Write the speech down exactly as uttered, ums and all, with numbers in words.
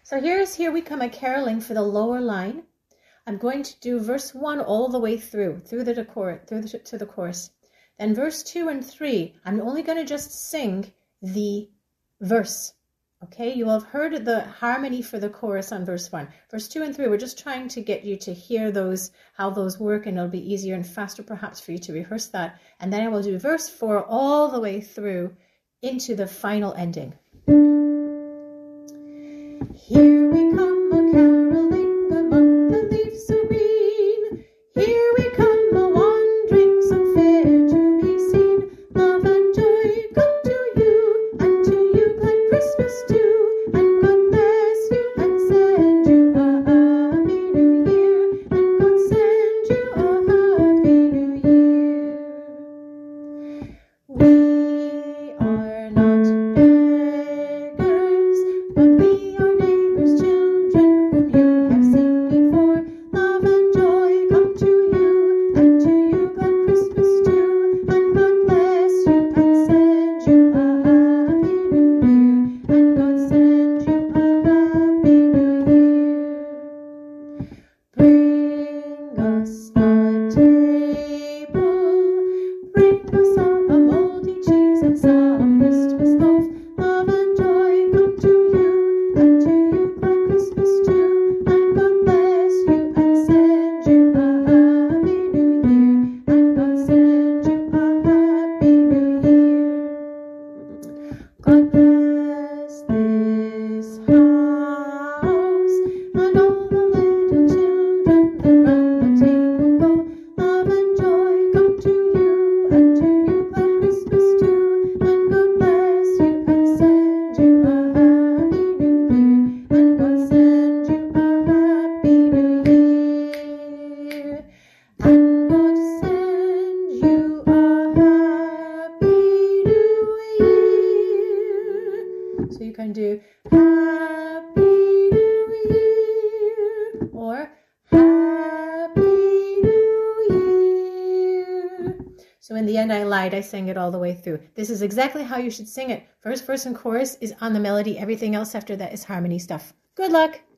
So here's Here We Come a Caroling for the lower line. I'm going to do verse one all the way through, through the decor, through the, to the chorus. Then verse two and three, I'm only going to just sing the verse. Okay, you will have heard the harmony for the chorus on verse one. Verse two and three, we're just trying to get you to hear those, how those work, and it'll be easier and faster perhaps for you to rehearse that. And then I will do verse four all the way through into the final ending. Here we come a-caroling among the leaves so green. Here we come a-wandering so fair to be seen. Love and joy come to you, and to you glad Christmas too. And God bless you and send you a happy new year. And God send you a happy new year. We are not beggars, but we are neighbors, children whom you have seen before. Love and joy come to you, and to you glad Christmas too. And God bless you and send you a happy new year. And God send you a happy new year. Bring us a table, bring us out a moldy cheese and some Christmas loaf. Love and joy come to you, and to you glad Christmas too. And God bless you and send you a happy new year. And God send you a happy new year. God bless this house and all the little children that round the table go. Love and joy come to you, and to you glad Christmas too. And God bless you and send you a happy new year. And God send you a happy new year. And God send you a happy new year. So you can do Happy New Year or Happy New Year. So in the end, I lied. I sang it all the way through. This is exactly how you should sing it. First verse and chorus is on the melody. Everything else after that is harmony stuff. Good luck.